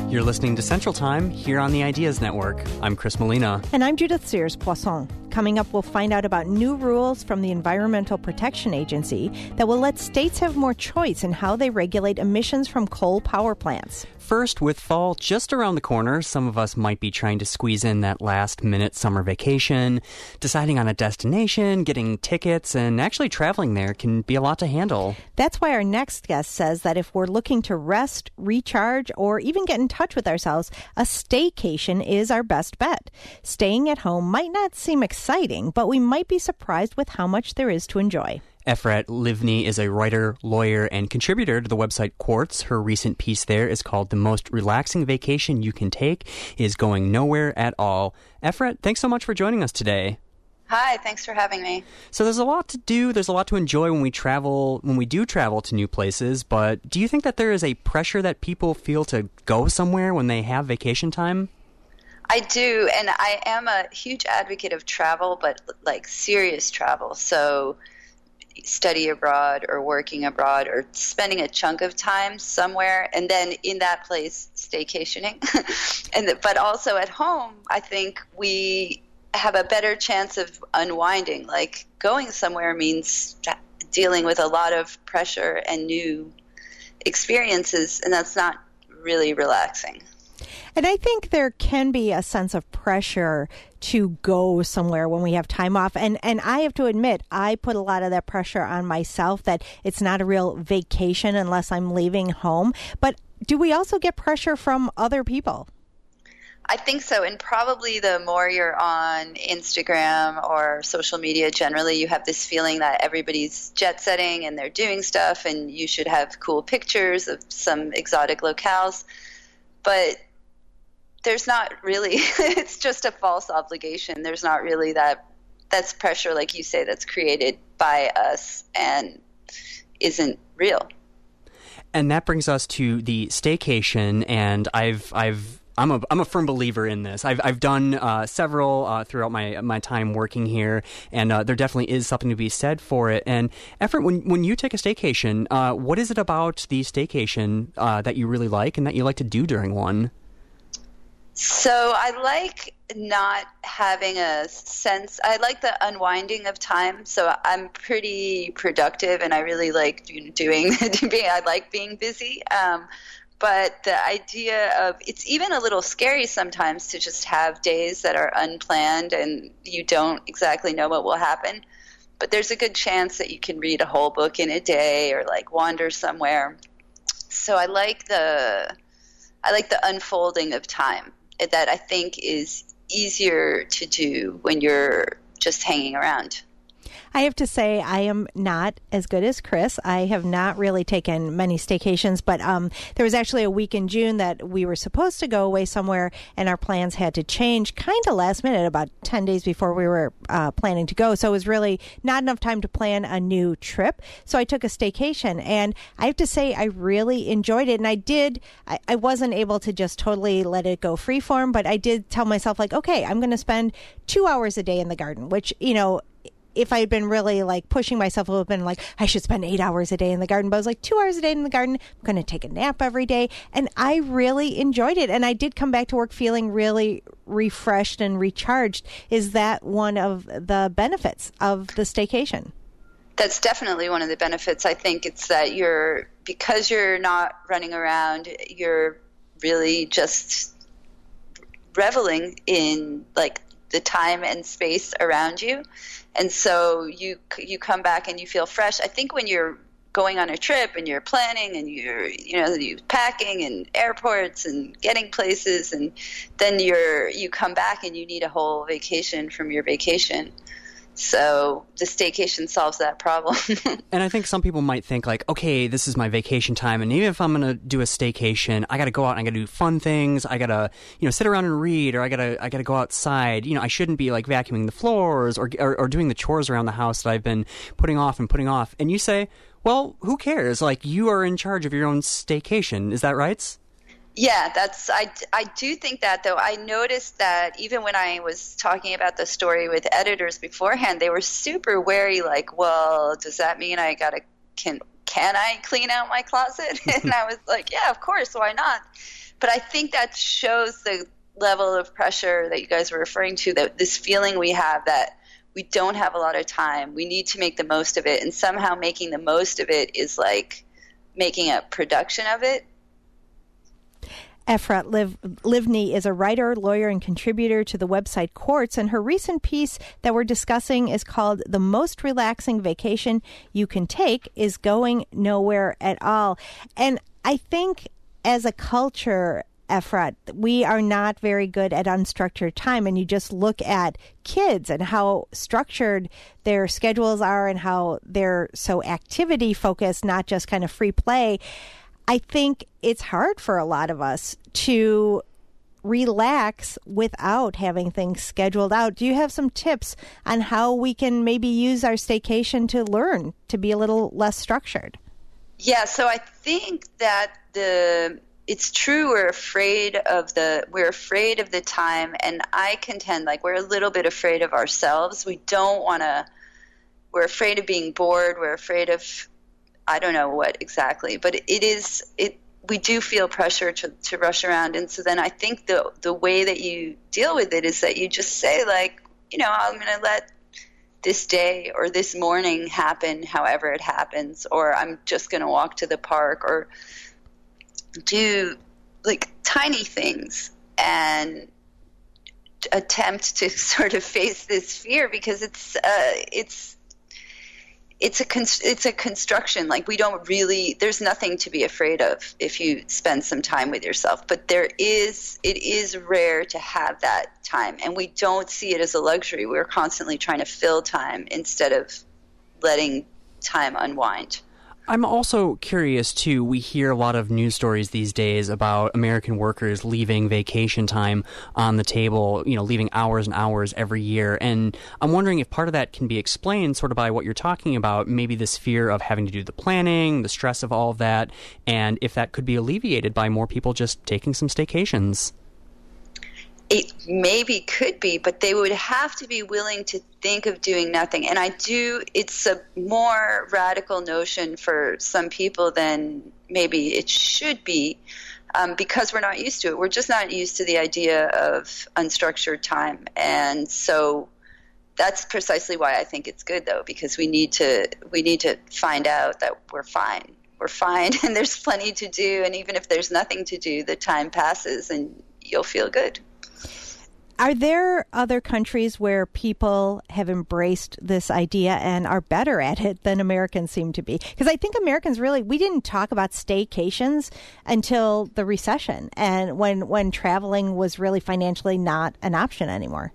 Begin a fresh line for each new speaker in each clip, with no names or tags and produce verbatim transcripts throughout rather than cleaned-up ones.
You're listening to Central Time here on the Ideas Network. I'm Chris Molina.
And I'm Judith Sears-Poisson. Coming up, we'll find out about new rules from the Environmental Protection Agency that will let states have more choice in how they regulate emissions from coal power plants.
First, with fall just around the corner, some of us might be trying to squeeze in that last-minute summer vacation. Deciding on a destination, getting tickets, and actually traveling there can be a lot to handle.
That's why our next guest says that if we're looking to rest, recharge, or even get in touch with ourselves, a staycation is our best bet. Staying at home might not seem exciting, but we might be surprised with how much there is to enjoy.
Efrat Livni is a writer, lawyer, and contributor to the website Quartz. Her recent piece there is called The Most Relaxing Vacation You Can Take is Going Nowhere at All. Efrat, thanks so much for joining us today.
Hi, thanks for having me.
So there's a lot to do, there's a lot to enjoy when we travel, when we do travel to new places, but do you think that there is a pressure that people feel to go somewhere when they have vacation time?
I do, and I am a huge advocate of travel, but like serious travel. So study abroad or working abroad or spending a chunk of time somewhere and then in that place staycationing. and But also at home, I think we have a better chance of unwinding. Like going somewhere means dealing with a lot of pressure and new experiences, and that's not really relaxing.
And I think there can be a sense of pressure to go somewhere when we have time off. And and I have to admit, I put a lot of that pressure on myself that it's not a real vacation unless I'm leaving home. But do we also get pressure from other people?
I think so. And probably the more you're on Instagram or social media generally, you have this feeling that everybody's jet setting and they're doing stuff and you should have cool pictures of some exotic locales. But there's not really, it's just a false obligation. There's not really that, that's pressure, like you say, that's created by us and isn't real.
And that brings us to the staycation, and I've, I've, I'm a, I'm a firm believer in this. I've, I've done uh, several uh, throughout my, my time working here, and uh, there definitely is something to be said for it. And Efrat, when, when you take a staycation, uh, what is it about the staycation uh, that you really like and that you like to do during one?
So I like not having a sense, I like the unwinding of time. So I'm pretty productive and I really like doing, I like being busy. Um, but the idea of, it's even a little scary sometimes to just have days that are unplanned and you don't exactly know what will happen. But there's a good chance that you can read a whole book in a day or like wander somewhere. So I like the, I like the unfolding of time. That I think is easier to do when you're just hanging around.
I have to say I am not as good as Chris. I have not really taken many staycations, but um, there was actually a week in June that we were supposed to go away somewhere, and our plans had to change kind of last minute, about ten days before we were uh, planning to go. So it was really not enough time to plan a new trip. So I took a staycation, and I have to say I really enjoyed it. And I did, I, I wasn't able to just totally let it go freeform, but I did tell myself, like, okay, I'm going to spend two hours a day in the garden, which, you know, if I had been really like pushing myself, it would have been like, I should spend eight hours a day in the garden. But I was like, two hours a day in the garden. I'm going to take a nap every day. And I really enjoyed it. And I did come back to work feeling really refreshed and recharged. Is that one of the benefits of the staycation?
That's definitely one of the benefits. I think it's that you're, because you're not running around, you're really just reveling in like the time and space around you. And so you you come back and you feel fresh. I think when you're going on a trip and you're planning and you're you know you're packing and airports and getting places, and then you're you come back and you need a whole vacation from your vacation. So the staycation solves that problem.
And I think some people might think like, okay, this is my vacation time, and even if I'm going to do a staycation, I got to go out and I got to do fun things. I got to, you know, sit around and read, or I got to, I got to go outside. You know, I shouldn't be like vacuuming the floors or, or or doing the chores around the house that I've been putting off and putting off. And you say, well, who cares? Like, you are in charge of your own staycation. Is that right?
Yeah, that's I, I do think that, though. I noticed that even when I was talking about the story with editors beforehand, they were super wary, like, well, does that mean I gotta can can I clean out my closet? And I was like, yeah, of course, why not? but I think that shows the level of pressure that you guys were referring to, that this feeling we have that we don't have a lot of time. We need to make the most of it. And somehow making the most of it is like making a production of it.
Efrat Liv- Livni is a writer, lawyer, and contributor to the website Quartz, and her recent piece that we're discussing is called "The Most Relaxing Vacation You Can Take is Going Nowhere at All." And I think as a culture, Efrat, we are not very good at unstructured time, and you just look at kids and how structured their schedules are and how they're so activity focused, not just kind of free play. I think it's hard for a lot of us to relax without having things scheduled out. Do you have some tips on how we can maybe use our staycation to learn to be a little less structured?
Yeah, so I think that the it's true we're afraid of the we're afraid of the time, and I contend like we're a little bit afraid of ourselves. We don't want to we're afraid of being bored, we're afraid of I don't know what exactly, but it is it. We do feel pressure to, to rush around, and so then I think the the way that you deal with it is that you just say like, you know, I'm going to let this day or this morning happen, however it happens, or I'm just going to walk to the park or do like tiny things and attempt to sort of face this fear because it's uh, it's. It's a const- it's a construction. Like we don't really. There's nothing to be afraid of if you spend some time with yourself. But there is. It is rare to have that time, and we don't see it as a luxury. We're constantly trying to fill time instead of letting time unwind.
I'm also curious, too, we hear a lot of news stories these days about American workers leaving vacation time on the table, you know, leaving hours and hours every year. And I'm wondering if part of that can be explained sort of by what you're talking about, maybe this fear of having to do the planning, the stress of all of that, and if that could be alleviated by more people just taking some staycations.
It maybe could be, but they would have to be willing to think of doing nothing. And I do, it's a more radical notion for some people than maybe it should be um, because we're not used to it. We're just not used to the idea of unstructured time. And so that's precisely why I think it's good, though, because we need to we need to find out that we're fine. We're fine and there's plenty to do. And even if there's nothing to do, the time passes and you'll feel good.
Are there other countries where people have embraced this idea and are better at it than Americans seem to be? Because I think Americans really, we didn't talk about staycations until the recession and when, when traveling was really financially not an option anymore.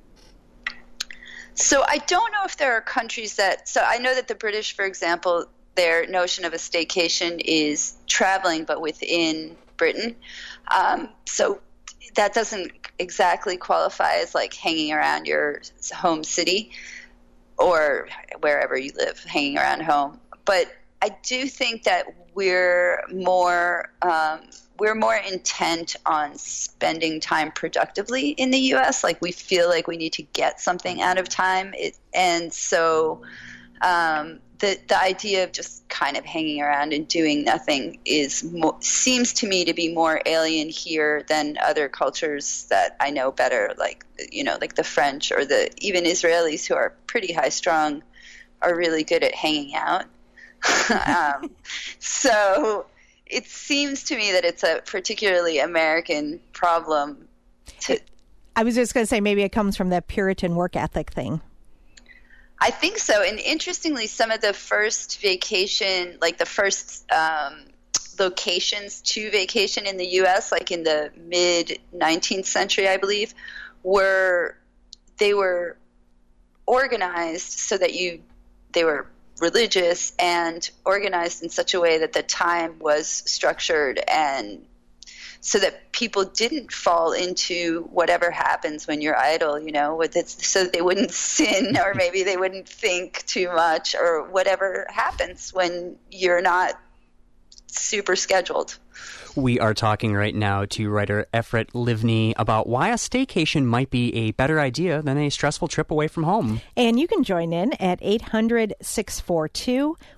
So I don't know if there are countries that, so I know that the British, for example, their notion of a staycation is traveling, but within Britain. Um, so that doesn't exactly qualify as like hanging around your home city or wherever you live, hanging around home. But I do think that we're more um, we're more intent on spending time productively in the U S. Like we feel like we need to get something out of time, it, and so um, the the idea of just kind of hanging around and doing nothing is mo- seems to me to be more alien here than other cultures that I know better, like you know, like the French or the even Israelis who are pretty high strung are really good at hanging out. um, so it seems to me that it's a particularly American problem. To,
I was just going to say maybe it comes from that Puritan work ethic thing.
I think so. And interestingly, some of the first vacation, like the first um, locations to vacation in the U S, like in the mid nineteenth century, I believe, were they were organized so that you they were religious and organized in such a way that the time was structured and so that people didn't fall into whatever happens when you're idle, you know, with it, so that they wouldn't sin or maybe they wouldn't think too much or whatever happens when you're not super scheduled.
We are talking right now to writer Efrat Livni about why a staycation might be a better idea than a stressful trip away from home.
And you can join in at eight hundred, six four two,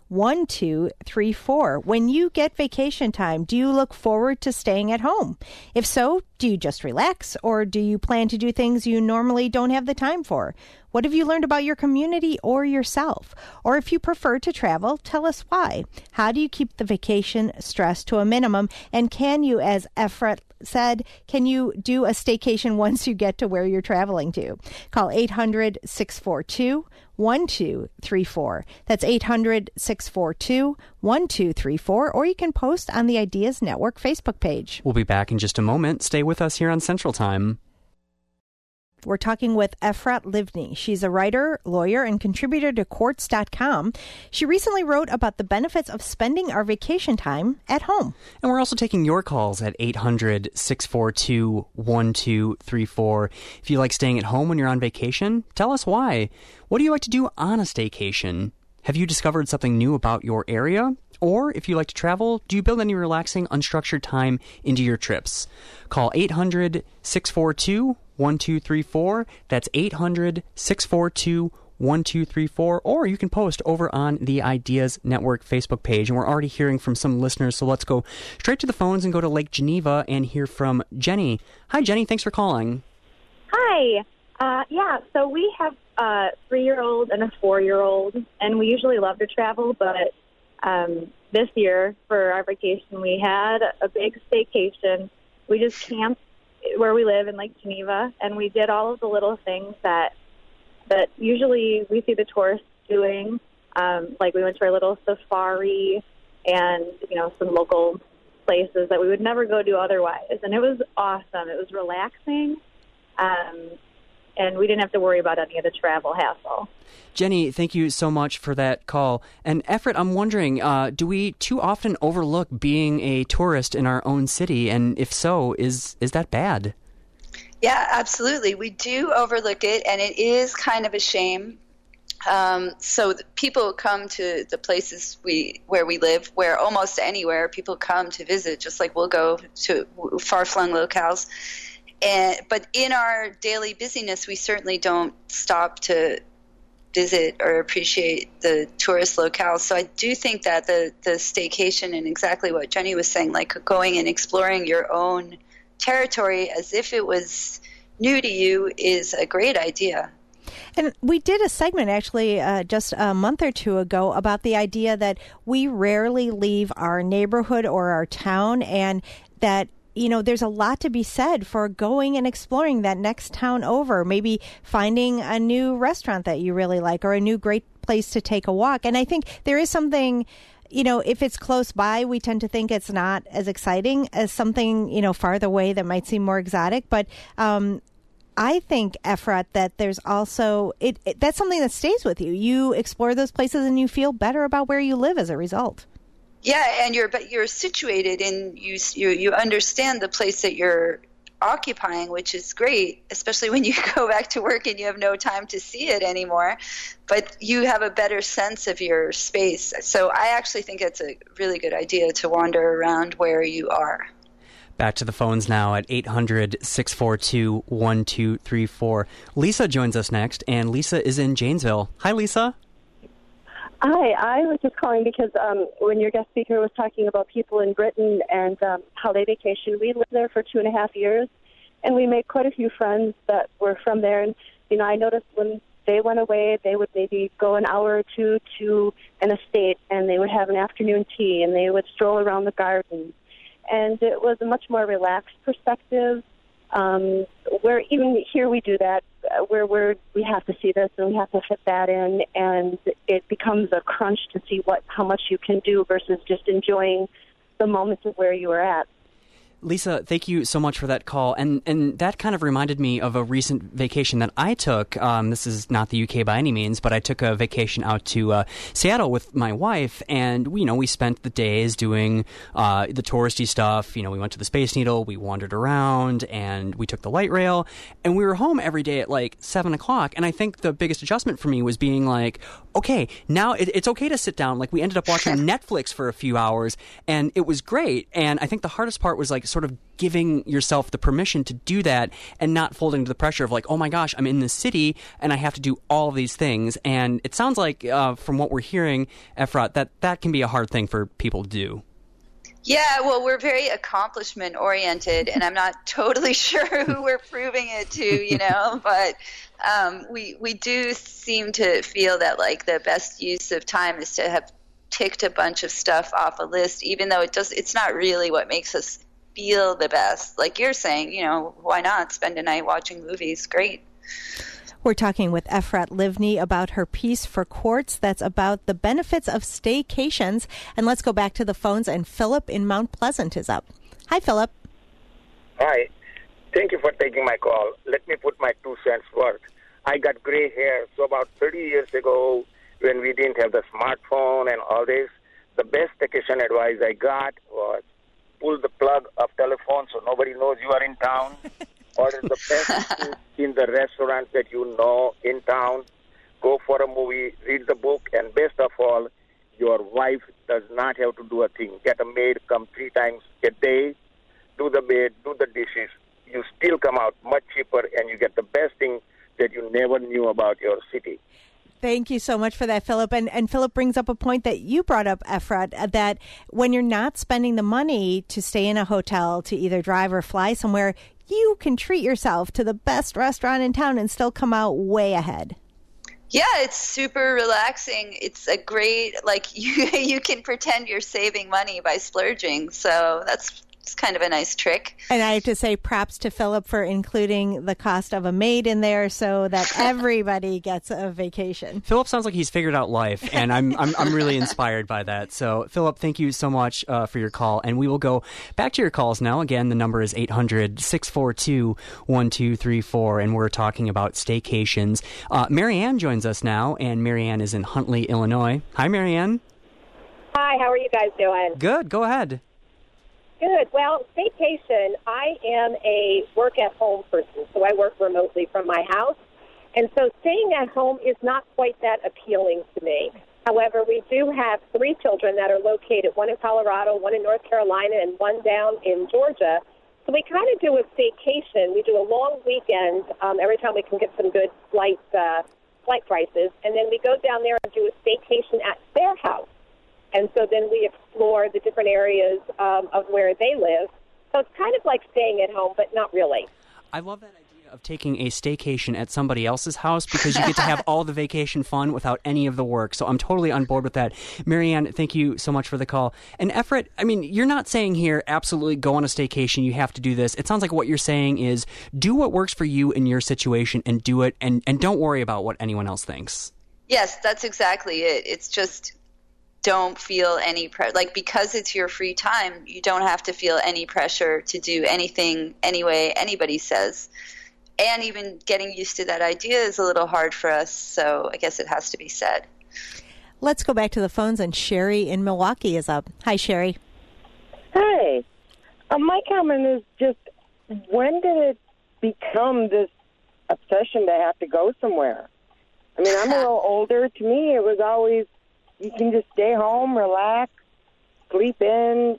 one two three four. When you get vacation time, do you look forward to staying at home? If so, do you just relax, or do you plan to do things you normally don't have the time for? What have you learned about your community or yourself? Or if you prefer to travel, tell us why. How do you keep the vacation stress to a minimum? And can you, as Efrat said, can you do a staycation once you get to where you're traveling to? Call eight hundred, six four two, one two three four. That's eight hundred, six four two, one two three four, or you can post on the Ideas Network Facebook page.
We'll be back in just a moment. Stay with us here on Central Time.
We're talking with Efrat Livni. She's a writer, lawyer, and contributor to Quartz dot com. She recently wrote about the benefits of spending our vacation time at home.
And we're also taking your calls at eight hundred, six four two, one two three four. If you like staying at home when you're on vacation, tell us why. What do you like to do on a staycation? Have you discovered something new about your area? Or if you like to travel, do you build any relaxing, unstructured time into your trips? Call eight hundred, six four two, one two three four. That's eight hundred, six four two, one two three four. Or you can post over on the Ideas Network Facebook page. And we're already hearing from some listeners, so let's go straight to the phones and go to Lake Geneva and hear from Jenny. Hi, Jenny. Thanks for calling.
Hi. Uh, yeah, so we have a three-year-old and a four-year-old, and we usually love to travel, but um, this year for our vacation we had a big staycation. We just camped where we live in Lake Geneva, and we did all of the little things that that usually we see the tourists doing. Um, like we went to our little safari and, you know, some local places that we would never go to otherwise. And it was awesome. It was relaxing. Um, and we didn't have to worry about any of the travel hassle.
Jenny, thank you so much for that call. And Efrat, I'm wondering, uh, do we too often overlook being a tourist in our own city? And if so, is is that bad?
Yeah, absolutely. We do overlook it, and it is kind of a shame. Um, so the people come to the places we where we live, where almost anywhere people come to visit, just like we'll go to far-flung locales. And, but in our daily busyness, we certainly don't stop to visit or appreciate the tourist locales. So I do think that the, the staycation and exactly what Jenny was saying, like going and exploring your own territory as if it was new to you, is a great idea.
And we did a segment actually uh, just a month or two ago about the idea that we rarely leave our neighborhood or our town, and that you know, there's a lot to be said for going and exploring that next town over, maybe finding a new restaurant that you really like or a new great place to take a walk. And I think there is something, you know, if it's close by, we tend to think it's not as exciting as something, you know, farther away that might seem more exotic. But um, I think, Efrat, that there's also, it, it that's something that stays with you. You explore those places and you feel better about where you live as a result.
Yeah, and you're but you're situated and you you you understand the place that you're occupying, which is great, especially when you go back to work and you have no time to see it anymore. But you have a better sense of your space. So I actually think it's a really good idea to wander around where you are.
Back to the phones now at eight hundred, six four two, one two three four. Lisa joins us next, and Lisa is in Janesville. Hi, Lisa.
Hi, I was just calling because um, when your guest speaker was talking about people in Britain and um, how they vacation, we lived there for two and a half years, and we made quite a few friends that were from there. And, you know, I noticed when they went away, they would maybe go an hour or two to an estate, and they would have an afternoon tea, and they would stroll around the garden. And it was a much more relaxed perspective, um, where even here we do that, where we're, we have to see this and we have to fit that in, and it becomes a crunch to see what how much you can do versus just enjoying the moments of where you are at.
Lisa, thank you so much for that call. And and that kind of reminded me of a recent vacation that I took. Um, this is not the U K by any means, but I took a vacation out to uh, Seattle with my wife. And, we, you know, we spent the days doing uh, the touristy stuff. You know, we went to the Space Needle, we wandered around, and we took the light rail. And we were home every day at like seven o'clock. And I think the biggest adjustment for me was being like, okay, now it, it's okay to sit down. Like, we ended up watching Netflix for a few hours, and it was great. And I think the hardest part was like sort of giving yourself the permission to do that and not folding to the pressure of like, oh my gosh, I'm in this city and I have to do all these things. And it sounds like uh, from what we're hearing, Efrat, that that can be a hard thing for people to do.
Yeah, well, we're very accomplishment oriented, and I'm not totally sure who we're proving it to, you know, but um, we we do seem to feel that like the best use of time is to have ticked a bunch of stuff off a list, even though it does it's not really what makes us feel the best. Like you're saying, you know, why not spend a night watching movies? Great.
We're talking with Efrat Livni about her piece for Quartz that's about the benefits of staycations. And let's go back to the phones, and Philip in Mount Pleasant is up. Hi, Philip.
Hi. Thank you for taking my call. Let me put my two cents worth. I got gray hair, so about thirty years ago, when we didn't have the smartphone and all this, the best vacation advice I got was pull the plug of telephone so nobody knows you are in town. Order the best food in the restaurants that you know in town. Go for a movie, read the book, and best of all, your wife does not have to do a thing. Get a maid, come three times a day, do the bed, do the dishes. You still come out much cheaper, and you get the best thing that you never knew about your city.
Thank you so much for that, Philip. And, and Philip brings up a point that you brought up, Efrat, that when you're not spending the money to stay in a hotel, to either drive or fly somewhere, you can treat yourself to the best restaurant in town and still come out way ahead.
Yeah, it's super relaxing. It's a great, like, you you can pretend you're saving money by splurging. So that's it's kind of a nice trick.
And I have to say props to Philip for including the cost of a maid in there so that everybody gets a vacation.
Philip sounds like he's figured out life, and I'm I'm, I'm really inspired by that. So, Philip, thank you so much uh, for your call, and we will go back to your calls now. Again, the number is eight hundred, six four two, one two three four, and we're talking about staycations. Uh, Marianne joins us now, and Marianne is in Huntley, Illinois. Hi, Marianne.
Hi, how are you guys doing?
Good, go ahead.
Good. Well, staycation, I am a work-at-home person, so I work remotely from my house. And so staying at home is not quite that appealing to me. However, we do have three children that are located, one in Colorado, one in North Carolina, and one down in Georgia. So we kind of do a staycation. We do a long weekend um, every time we can get some good flight, uh, flight prices. And then we go down there and do a staycation at their house. And so then we explore the different areas um, of where they live. So it's kind of like staying at home, but not really.
I love that idea of taking a staycation at somebody else's house because you get to have all the vacation fun without any of the work. So I'm totally on board with that. Marianne, thank you so much for the call. And Efrat, I mean, you're not saying here absolutely go on a staycation, you have to do this. It sounds like what you're saying is do what works for you in your situation and do it, and, and don't worry about what anyone else thinks.
Yes, that's exactly it. It's just don't feel any pre- like because it's your free time, you don't have to feel any pressure to do anything anyway anybody says. And even getting used to that idea is a little hard for us, so I guess it has to be said.
Let's go back to the phones, and Sherry in Milwaukee is up. Hi, Sherry.
Hi. Uh, my comment is just, when did it become this obsession to have to go somewhere? I mean, I'm a little older. To me, it was always, you can just stay home, relax, sleep in.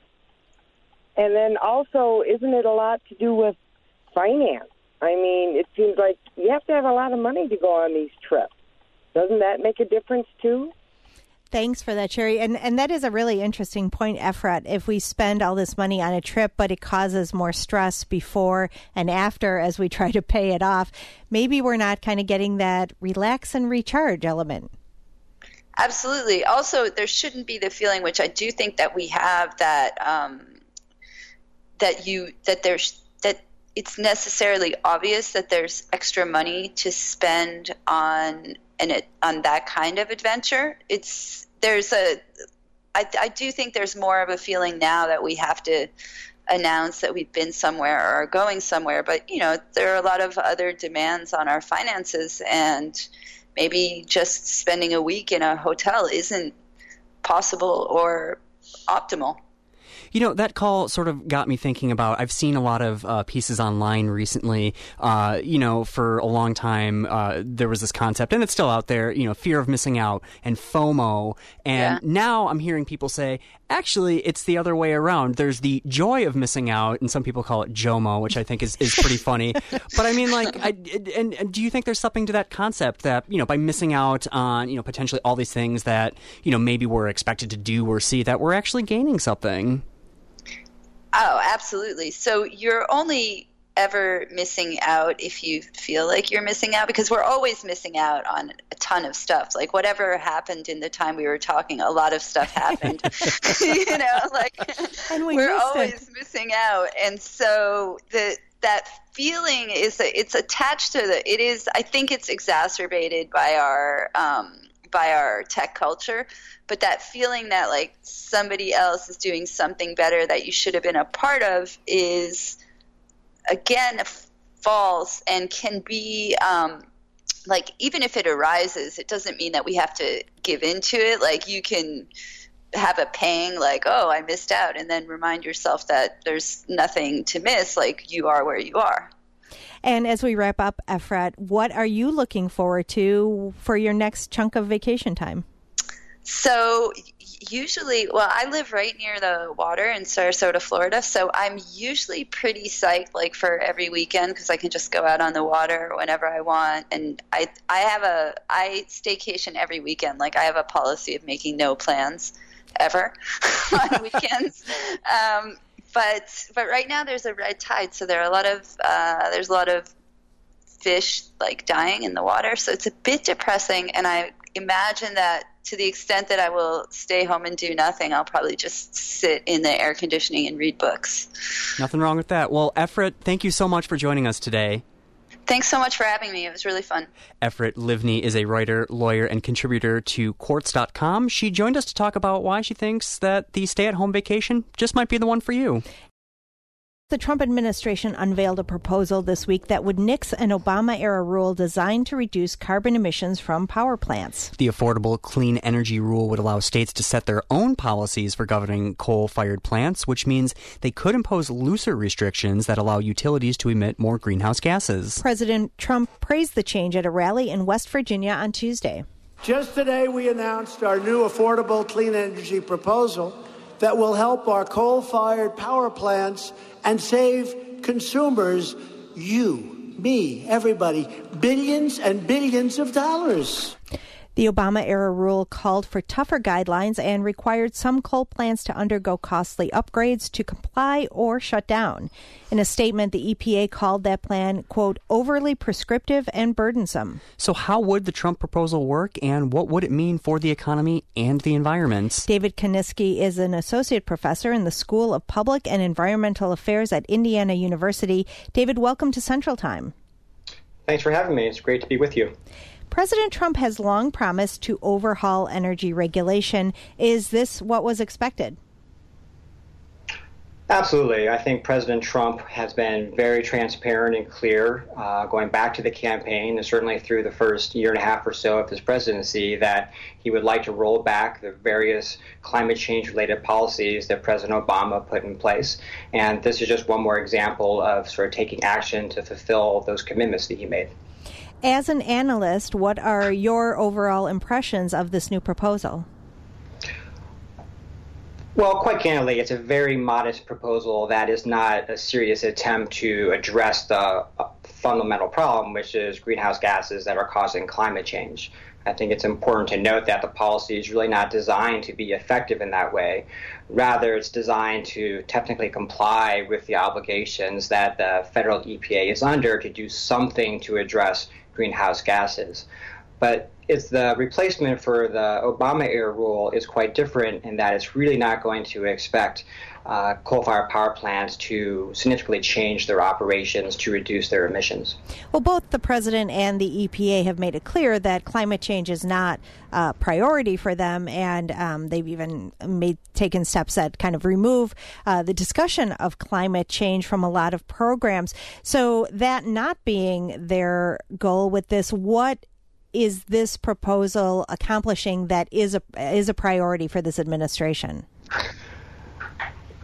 And then also, isn't it a lot to do with finance? I mean, it seems like you have to have a lot of money to go on these trips. Doesn't that make a difference, too?
Thanks for that, Sherry. And and that is a really interesting point, Efrat. If we spend all this money on a trip, but it causes more stress before and after as we try to pay it off, maybe we're not kind of getting that relax and recharge element.
Absolutely. Also, there shouldn't be the feeling, which I do think that we have, that um, that you that there's that it's necessarily obvious that there's extra money to spend on an on that kind of adventure. It's there's a I, I do think there's more of a feeling now that we have to announce that we've been somewhere or are going somewhere. But you know, there are a lot of other demands on our finances, and maybe just spending a week in a hotel isn't possible or optimal.
You know, that call sort of got me thinking about, I've seen a lot of uh, pieces online recently. Uh, you know, for a long time, uh, there was this concept, and it's still out there, you know, fear of missing out and FOMO. And
Yeah.
now I'm hearing people say, actually, it's the other way around. There's the joy of missing out, and some people call it JOMO, which I think is, is pretty funny. But I mean, like, I, and, and do you think there's something to that concept that, you know, by missing out on, you know, potentially all these things that, you know, maybe we're expected to do or see, that we're actually gaining something?
Oh, absolutely. So you're only ever missing out if you feel like you're missing out, because we're always missing out on a ton of stuff. Like whatever happened in the time we were talking, a lot of stuff happened. you know, like
And we
we're
missed
always
it.
missing out. And so the that feeling is that it's attached to the it is I think it's exacerbated by our um by our tech culture, but that feeling that like somebody else is doing something better that you should have been a part of is again false and can be um, like even if it arises, it doesn't mean that we have to give into it. Like you can have a pang like, oh, I missed out, and then remind yourself that there's nothing to miss, like you are where you are.
And as we wrap up, Efrat, what are you looking forward to for your next chunk of vacation time?
So usually, well, I live right near the water in Sarasota, Florida, so I'm usually pretty psyched like for every weekend because I can just go out on the water whenever I want. And I I have a I staycation every weekend. Like I have a policy of making no plans ever on weekends. Um, but but right now there's a red tide, so there are a lot of uh, there's a lot of fish like dying in the water, so it's a bit depressing. And I imagine that to the extent that I will stay home and do nothing, I'll probably just sit in the air conditioning and read books.
Nothing wrong with that. Well, Efrat, thank you so much for joining us today.
Thanks so much for having me. It was really fun.
Efrat Livni is a writer, lawyer, and contributor to Quartz dot com. She joined us to talk about why she thinks that the stay-at-home vacation just might be the one for you.
The Trump administration unveiled a proposal this week that would nix an Obama-era rule designed to reduce carbon emissions from power plants.
The Affordable Clean Energy Rule would allow states to set their own policies for governing coal-fired plants, which means they could impose looser restrictions that allow utilities to emit more greenhouse gases.
President Trump praised the change at a rally in West Virginia on Tuesday.
Just today, we announced our new Affordable Clean Energy proposal that will help our coal-fired power plants and save consumers, you, me, everybody, billions and billions of dollars.
The Obama-era rule called for tougher guidelines and required some coal plants to undergo costly upgrades to comply or shut down. In a statement, the E P A called that plan, quote, overly prescriptive and burdensome.
So how would the Trump proposal work, and what would it mean for the economy and the environment?
David Kaniski is an associate professor in the School of Public and Environmental Affairs at Indiana University. David, welcome to Central Time.
Thanks for having me. It's great to be with you.
President Trump has long promised to overhaul energy regulation. Is this what was expected?
Absolutely. I think President Trump has been very transparent and clear, uh, going back to the campaign and certainly through the first year and a half or so of his presidency, that he would like to roll back the various climate change-related policies that President Obama put in place. And this is just one more example of sort of taking action to fulfill those commitments that he made.
As an analyst, what are your overall impressions of this new proposal?
Well, quite candidly, it's a very modest proposal that is not a serious attempt to address the fundamental problem, which is greenhouse gases that are causing climate change. I think it's important to note that the policy is really not designed to be effective in that way. Rather, it's designed to technically comply with the obligations that the federal E P A is under to do something to address greenhouse gases. But it's the replacement for the Obama-era rule is quite different in that it's really not going to expect uh, coal-fired power plants to significantly change their operations to reduce their emissions.
Well, both the president and the E P A have made it clear that climate change is not a priority for them, and um, they've even made taken steps that kind of remove uh, the discussion of climate change from a lot of programs. So that not being their goal with this, what is this proposal accomplishing that is a is a priority for this administration?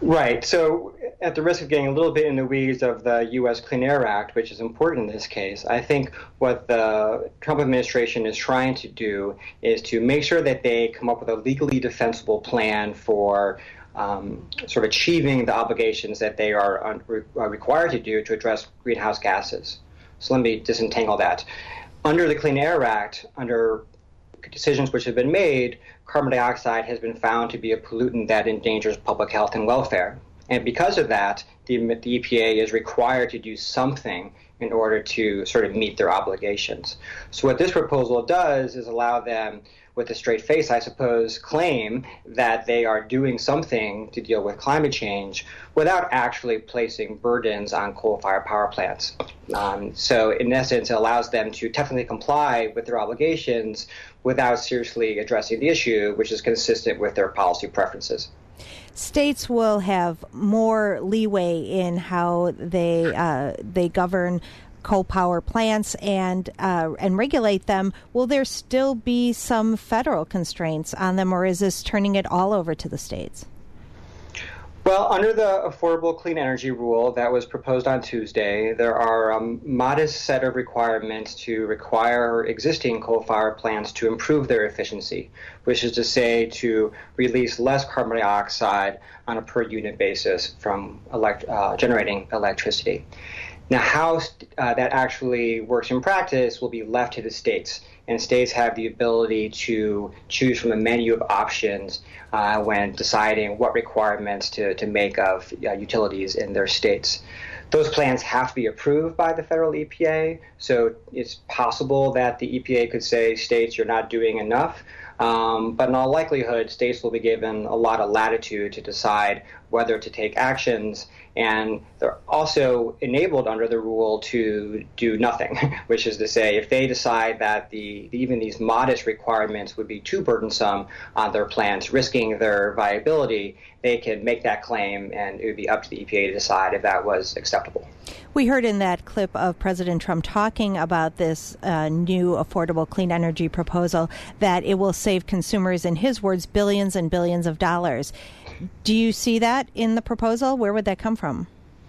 Right. So at the risk of getting a little bit in the weeds of the U S Clean Air Act, which is important in this case, I think what the Trump administration is trying to do is to make sure that they come up with a legally defensible plan for um, sort of achieving the obligations that they are, un- re- are required to do to address greenhouse gases. So let me disentangle that. Under the Clean Air Act, under decisions which have been made, carbon dioxide has been found to be a pollutant that endangers public health and welfare. And because of that, the, the E P A is required to do something in order to sort of meet their obligations. So what this proposal does is allow them, with a straight face, I suppose, claim that they are doing something to deal with climate change without actually placing burdens on coal-fired power plants. Um, so in essence, it allows them to technically comply with their obligations without seriously addressing the issue, which is consistent with their policy preferences.
States will have more leeway in how they uh, they govern coal power plants and uh, and regulate them. Will there still be some federal constraints on them, or is this turning it all over to the states?
Well, under the Affordable Clean Energy Rule that was proposed on Tuesday, there are a um, modest set of requirements to require existing coal-fired plants to improve their efficiency, which is to say to release less carbon dioxide on a per-unit basis from elect- uh, generating electricity. Now, how uh, that actually works in practice will be left to the states, and states have the ability to choose from a menu of options uh, when deciding what requirements to, to make of uh, utilities in their states. Those plans have to be approved by the federal E P A, so it's possible that the E P A could say, states, you're not doing enough. Um, but in all likelihood, states will be given a lot of latitude to decide whether to take actions, and they're also enabled under the rule to do nothing, which is to say, if they decide that the even these modest requirements would be too burdensome on their plans, risking their viability, they can make that claim, and it would be up to the E P A to decide if that was acceptable.
We heard in that clip of President Trump talking about this uh, new affordable clean energy proposal that it will save consumers, in his words, billions and billions of dollars. Do you see that in the proposal? Where would that come from?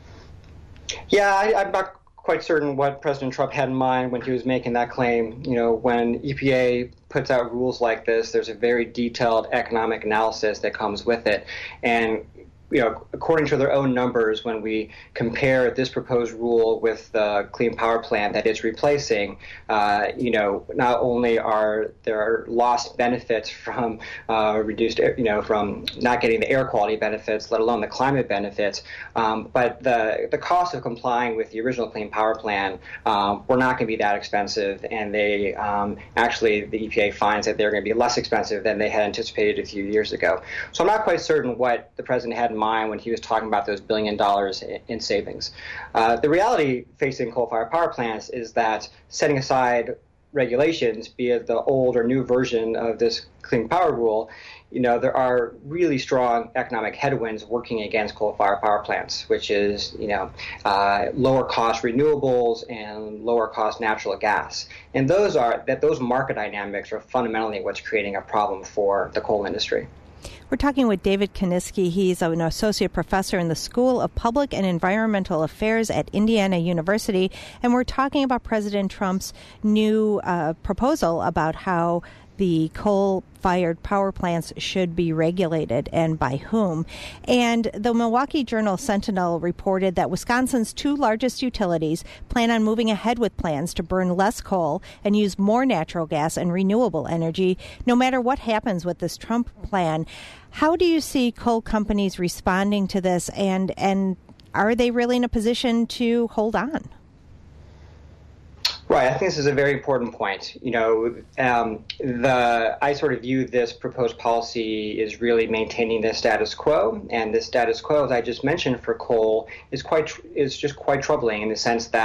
Yeah, I, I'm not quite certain what President Trump had in mind when he was making that claim. You know, when E P A puts out rules like this, there's a very detailed economic analysis that comes with it. And you know, according to their own numbers, when we compare this proposed rule with the Clean Power Plan that it's replacing, uh, you know, not only are there lost benefits from uh, reduced, air, you know, from not getting the air quality benefits, let alone the climate benefits, um, but the the cost of complying with the original Clean Power Plan um, were not going to be that expensive, and they um, actually the E P A finds that they're going to be less expensive than they had anticipated a few years ago. So I'm not quite certain what the president had in mind when he was talking about those billion dollars in savings. Uh, the reality facing coal-fired power plants is that setting aside regulations, be it the old or new version of this Clean Power Rule, you know, there are really strong economic headwinds working against coal-fired power plants, which is, you know, uh, lower cost renewables and lower cost natural gas. And those are that those market dynamics are fundamentally what's creating a problem for the coal industry.
We're talking with David Kaniski. He's an associate professor in the School of Public and Environmental Affairs at Indiana University, and we're talking about President Trump's new uh, proposal about how the coal-fired power plants should be regulated and by whom. And the Milwaukee Journal-Sentinel reported that Wisconsin's two largest utilities plan on moving ahead with plans to burn less coal and use more natural gas and renewable energy, no matter what happens with this Trump plan. How do you see coal companies responding to this, and, and are they really in a position to hold on?
Right. I think this is a very important point. You know, um, the I sort of view this proposed policy is really maintaining the status quo, and the status quo, as I just mentioned, for coal is quite is just quite troubling in the sense that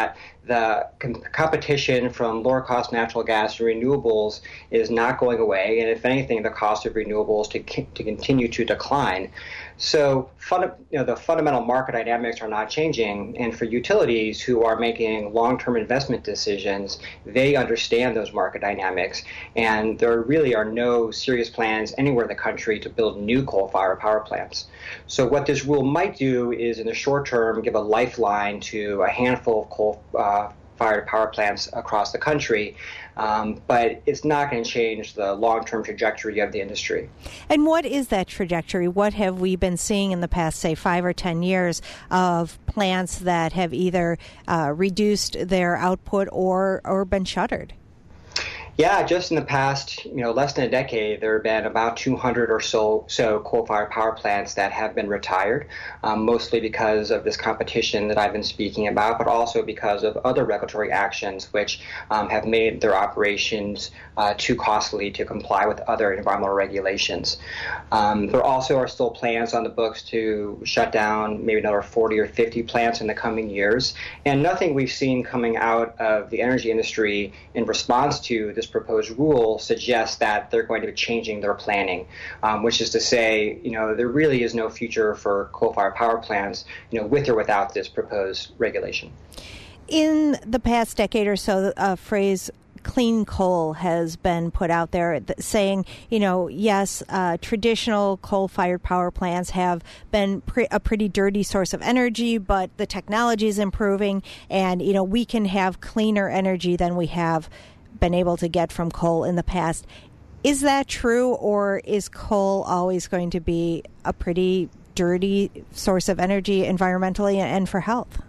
the com- competition from lower cost natural gas and renewables is not going away, and if anything, the cost of renewables to to continue to decline. So, funda- you know, the fundamental market dynamics are not changing, and for utilities who are making long-term investment decisions, they understand those market dynamics, and there really are no serious plans anywhere in the country to build new coal-fired power plants. So, what this rule might do is, in the short term, give a lifeline to a handful of coal-fired power plants across the country. Um, but it's not going to change the long-term trajectory of the industry.
And what is that trajectory? What have we been seeing in the past, say, five or ten years of plants that have either uh, reduced their output or, or been shuttered?
Yeah, just in the past, you know, less than a decade, there have been about two hundred or so so coal-fired power plants that have been retired, um, mostly because of this competition that I've been speaking about, but also because of other regulatory actions which um, have made their operations uh, too costly to comply with other environmental regulations. Um, there also are still plans on the books to shut down maybe another forty or fifty plants in the coming years, and nothing we've seen coming out of the energy industry in response to this proposed rule suggests that they're going to be changing their planning, um, which is to say, you know, there really is no future for coal-fired power plants, you know, with or without this proposed regulation.
In the past decade or so, a phrase clean coal has been put out there saying, you know, yes, uh, traditional coal-fired power plants have been pre- a pretty dirty source of energy, but the technology is improving, and, you know, we can have cleaner energy than we have been able to get from coal in the past. Is that true, or is coal always going to be a pretty dirty source of energy environmentally and for health?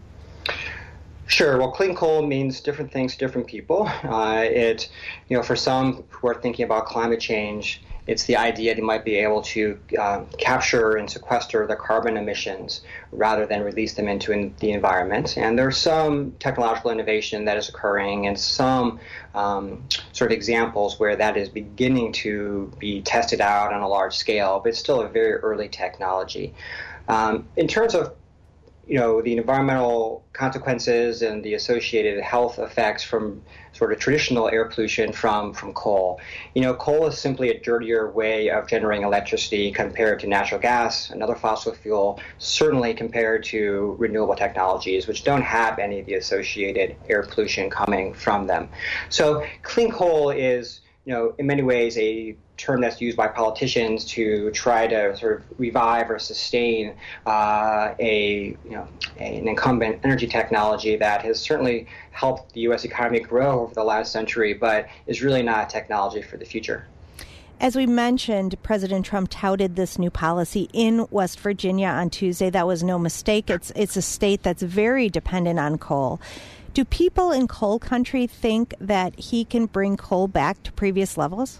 Sure. Well, clean coal means different things to different people. Uh, it, you know, for some who are thinking about climate change, it's the idea they might be able to uh, capture and sequester the carbon emissions rather than release them into in the environment. And there's some technological innovation that is occurring and some um, sort of examples where that is beginning to be tested out on a large scale, but it's still a very early technology. Um, in terms of you know, the environmental consequences and the associated health effects from sort of traditional air pollution from, from coal. You know, coal is simply a dirtier way of generating electricity compared to natural gas, another fossil fuel, certainly compared to renewable technologies, which don't have any of the associated air pollution coming from them. So clean coal is, you know, in many ways a term that's used by politicians to try to sort of revive or sustain uh, a, you know, an incumbent energy technology that has certainly helped the U S economy grow over the last century, but is really not a technology for the future.
As we mentioned, President Trump touted this new policy in West Virginia on Tuesday. That was no mistake. It's it's a state that's very dependent on coal. Do people in coal country think that he can bring coal back to previous levels?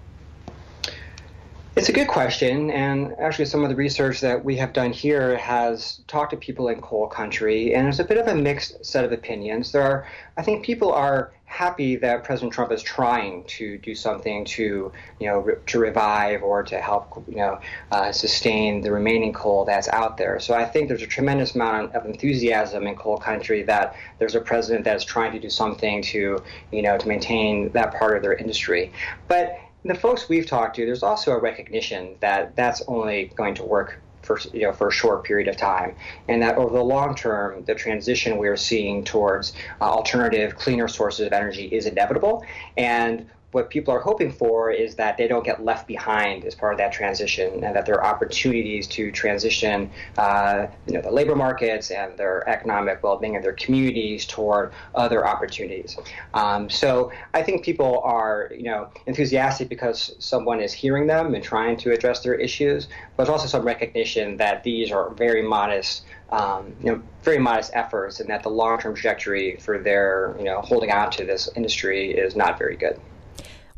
It's a good question, and actually some of the research that we have done here has talked to people in coal country, and there's a bit of a mixed set of opinions. There are, I think people are happy that President Trump is trying to do something to, you know, re- to revive or to help, you know, uh, sustain the remaining coal that's out there. So I think there's a tremendous amount of enthusiasm in coal country that there's a president that is trying to do something to, you know, to maintain that part of their industry. But the folks we've talked to, there's also a recognition that that's only going to work for, you know, for a short period of time, and that over the long term, the transition we are seeing towards uh, alternative, cleaner sources of energy is inevitable. And what people are hoping for is that they don't get left behind as part of that transition, and that there are opportunities to transition, uh, you know, the labor markets and their economic well-being of their communities toward other opportunities. Um, so I think people are, you know, enthusiastic because someone is hearing them and trying to address their issues, but there's also some recognition that these are very modest, um, you know, very modest efforts, and that the long-term trajectory for their, you know, holding on to this industry is not very good.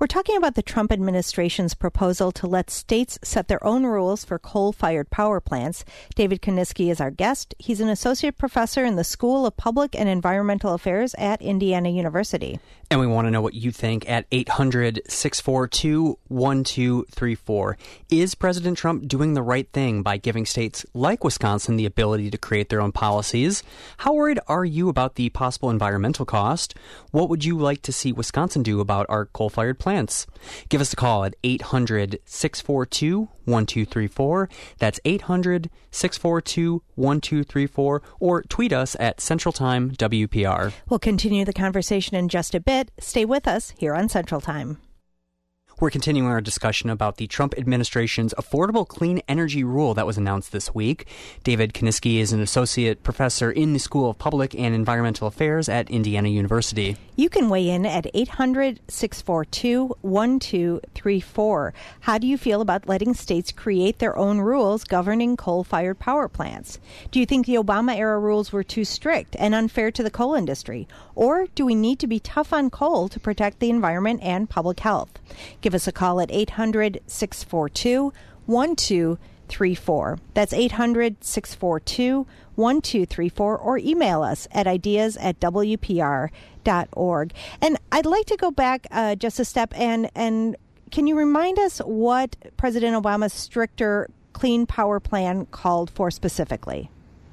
We're talking about the Trump administration's proposal to let states set their own rules for coal-fired power plants. David Kuniski is our guest. He's an associate professor in the School of Public and Environmental Affairs at Indiana University.
And we want to know what you think at eight hundred, six four two, one two three four. Is President Trump doing the right thing by giving states like Wisconsin the ability to create their own policies? How worried are you about the possible environmental cost? What would you like to see Wisconsin do about our coal-fired plants? Give us a call at eight hundred, six four two, one two three four. That's eight hundred, six four two, one two three four. Or tweet us at Central Time W P R.
We'll continue the conversation in just a bit. Stay with us here on Central Time.
We're continuing our discussion about the Trump administration's Affordable Clean Energy Rule that was announced this week. David Kuniski is an associate professor in the School of Public and Environmental Affairs at Indiana University.
You can weigh in at eight hundred, six four two, one two three four. How do you feel about letting states create their own rules governing coal-fired power plants? Do you think the Obama-era rules were too strict and unfair to the coal industry? Or do we need to be tough on coal to protect the environment and public health? Give us a call at eight hundred, six four two, one two three four. That's eight hundred, six four two, one two three four, or email us at ideas at w p r dot org. And I'd like to go back uh, just a step, and, and can you remind us what President Obama's stricter Clean Power Plan called for specifically?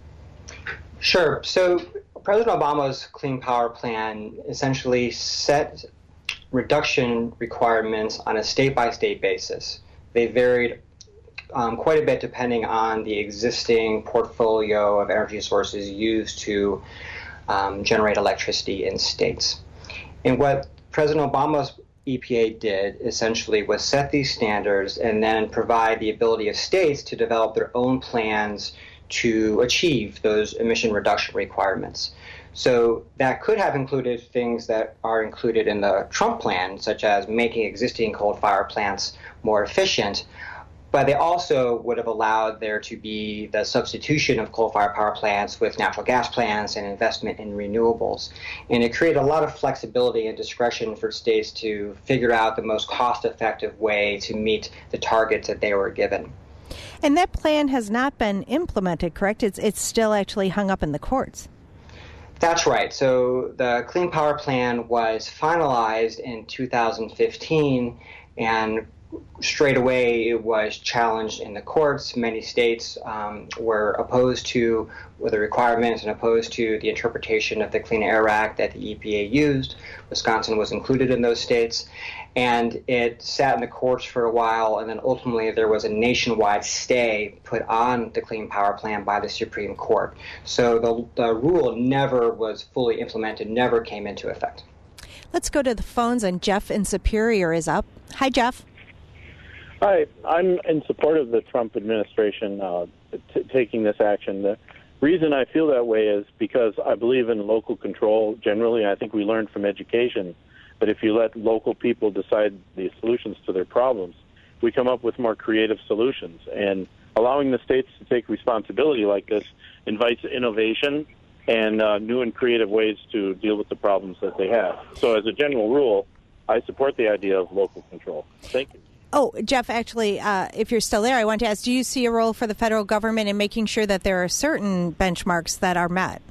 Sure. So President Obama's Clean Power Plan essentially set reduction requirements on a state-by-state basis. They varied um, quite a bit depending on the existing portfolio of energy sources used to um, generate electricity in states. And what President Obama's E P A did essentially was set these standards and then provide the ability of states to develop their own plans to achieve those emission reduction requirements. So that could have included things that are included in the Trump plan, such as making existing coal-fired plants more efficient, but they also would have allowed there to be the substitution of coal-fired power plants with natural gas plants and investment in renewables. And it created a lot of flexibility and discretion for states to figure out the most cost-effective way to meet the targets that they were given.
And that plan has not been implemented, correct? It's it's still actually hung up in the courts.
That's right. So the Clean Power Plan was finalized in two thousand fifteen, and straight away it was challenged in the courts. Many states um, were opposed to the requirements and opposed to the interpretation of the Clean Air Act that the E P A used. Wisconsin was included in those states. And it sat in the courts for a while, and then ultimately there was a nationwide stay put on the Clean Power Plan by the Supreme Court. So the, the rule never was fully implemented, never came into effect.
Let's go to the phones, and Jeff in Superior is up. Hi, Jeff.
Hi, I'm in support of the Trump administration uh, t- taking this action. The reason I feel that way is because I believe in local control generally. I think we learned from education that if you let local people decide the solutions to their problems, we come up with more creative solutions. And allowing the states to take responsibility like this invites innovation and uh, new and creative ways to deal with the problems that they have. So as a general rule, I support the idea of local control. Thank you.
Oh, Jeff, actually, uh, if you're still there, I want to ask, do you see a role for the federal government in making sure that there are certain benchmarks that are met?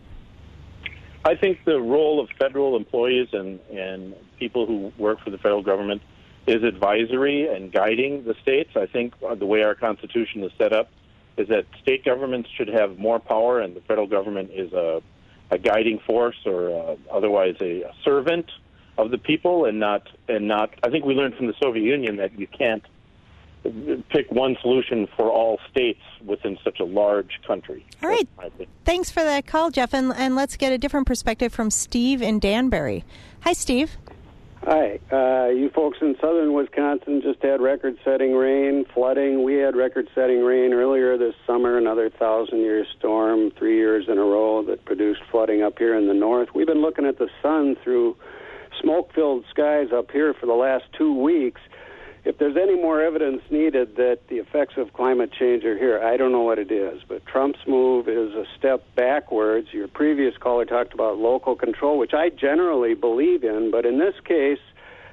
I think the role of federal employees and, and people who work for the federal government is advisory and guiding the states. I think the way our Constitution is set up is that state governments should have more power and the federal government is a, a guiding force or uh, otherwise a, a servant of the people and not, and not, I think we learned from the Soviet Union that you can't pick one solution for all states within such a large country.
All right. Thanks for that call, Jeff. And, and let's get a different perspective from Steve in Danbury. Hi, Steve.
Hi. Uh, you folks in southern Wisconsin just had record-setting rain, flooding. We had record-setting rain earlier this summer, another thousand-year storm, three years in a row that produced flooding up here in the north. We've been looking at the sun through smoke-filled skies up here for the last two weeks. If there's any more evidence needed that the effects of climate change are here, I don't know what it is. But Trump's move is a step backwards. Your previous caller talked about local control, which I generally believe in. But in this case,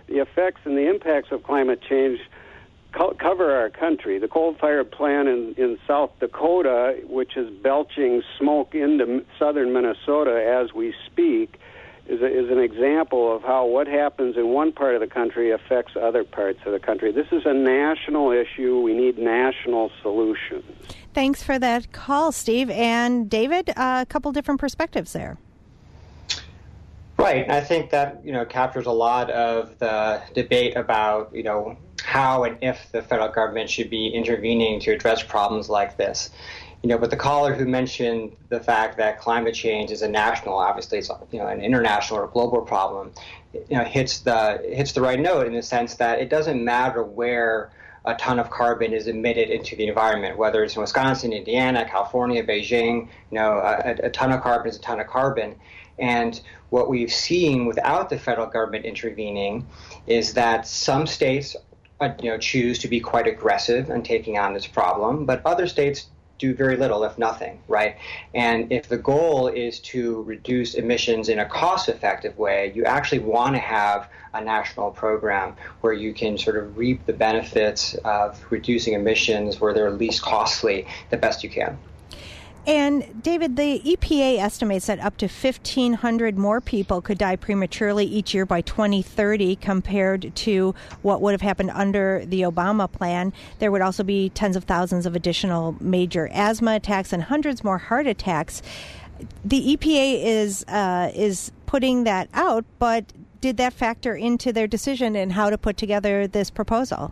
the effects and the impacts of climate change co- cover our country. The coal-fired plant in, in South Dakota, which is belching smoke into southern Minnesota as we speak, is, a, is an example of how what happens in one part of the country affects other parts of the country. This is a national issue. We need national solutions.
Thanks for that call, Steve. And David, uh, a couple different perspectives there.
Right. I think that, you know, captures a lot of the debate about, you know, how and if the federal government should be intervening to address problems like this. You know, but the caller who mentioned the fact that climate change is a national, obviously it's, you know, an international or global problem, you know, hits the hits the right note in the sense that it doesn't matter where a ton of carbon is emitted into the environment, whether it's in Wisconsin, Indiana, California, Beijing. You know, a, a ton of carbon is a ton of carbon. And what we've seen without the federal government intervening is that some states, uh, you know, choose to be quite aggressive in taking on this problem, but other states do very little, if nothing, right? And if the goal is to reduce emissions in a cost-effective way, you actually want to have a national program where you can sort of reap the benefits of reducing emissions where they're least costly the best you can.
And, David, the E P A estimates that up to fifteen hundred more people could die prematurely each year by twenty thirty compared to what would have happened under the Obama plan. There would also be tens of thousands of additional major asthma attacks and hundreds more heart attacks. The E P A is uh, is putting that out, but did that factor into their decision in how to put together this proposal?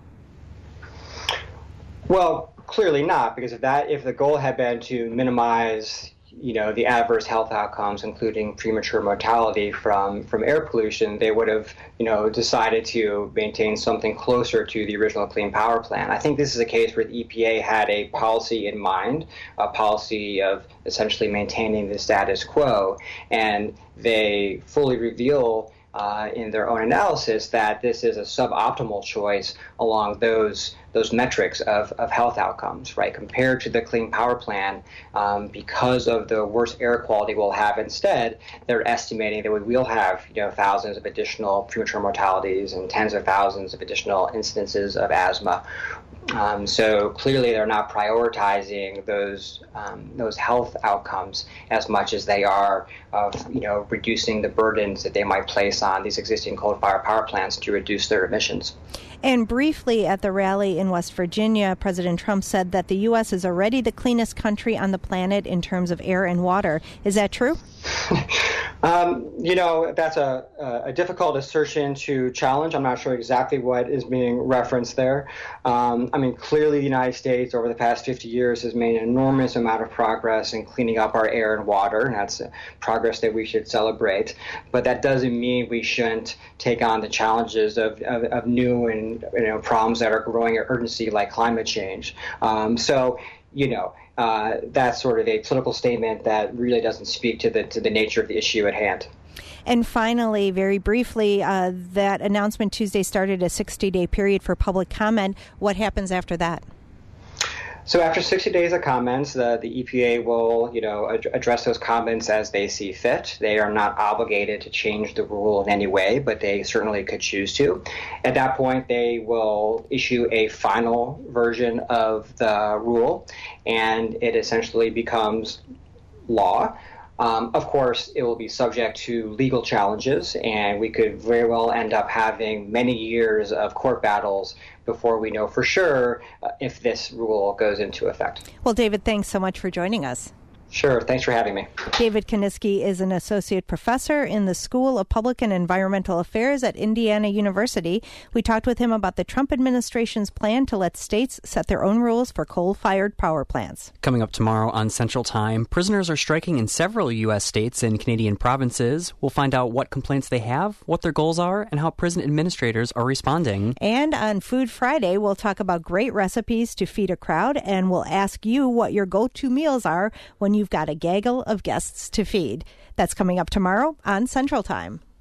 Well, clearly not, because if that if the goal had been to minimize, you know, the adverse health outcomes, including premature mortality from, from air pollution, they would have, you know, decided to maintain something closer to the original Clean Power Plan. I think this is a case where the E P A had a policy in mind, a policy of essentially maintaining the status quo, and they fully reveal Uh, in their own analysis that this is a suboptimal choice along those those metrics of, of health outcomes, right? Compared to the Clean Power Plan, um, because of the worse air quality we'll have instead, they're estimating that we will have, you know, thousands of additional premature mortalities and tens of thousands of additional incidences of asthma. Um, so clearly they're not prioritizing those um, those health outcomes as much as they are of, you know, reducing the burdens that they might place on these existing coal-fired power plants to reduce their emissions.
And briefly at the rally in West Virginia, President Trump said that the U S is already the cleanest country on the planet in terms of air and water. Is that true?
Um, you know, that's a, a difficult assertion to challenge. I'm not sure exactly what is being referenced there. Um, I mean, clearly the United States over the past fifty years has made an enormous amount of progress in cleaning up our air and water, and that's progress that we should celebrate. But that doesn't mean we shouldn't take on the challenges of, of, of new and, you know, problems that are growing in urgency like climate change. Um, so, you know, Uh, that's sort of a political statement that really doesn't speak to the to the nature of the issue at hand.
And finally, very briefly, uh, that announcement Tuesday started a sixty-day period for public comment. What happens after that?
So after sixty days of comments, the, the E P A will, you know, ad- address those comments as they see fit. They are not obligated to change the rule in any way, but they certainly could choose to. At that point, they will issue a final version of the rule, and it essentially becomes law. Um, of course, it will be subject to legal challenges, and we could very well end up having many years of court battles before we know for sure uh, if this rule goes into effect.
Well, David, thanks so much for joining us.
Sure. Thanks for having me.
David Kaniski is an associate professor in the School of Public and Environmental Affairs at Indiana University. We talked with him about the Trump administration's plan to let states set their own rules for coal-fired power plants.
Coming up tomorrow on Central Time, prisoners are striking in several U S states and Canadian provinces. We'll find out what complaints they have, what their goals are, and how prison administrators are responding.
And on Food Friday, we'll talk about great recipes to feed a crowd, and we'll ask you what your go-to meals are when you You've got a gaggle of guests to feed. That's coming up tomorrow on Central Time.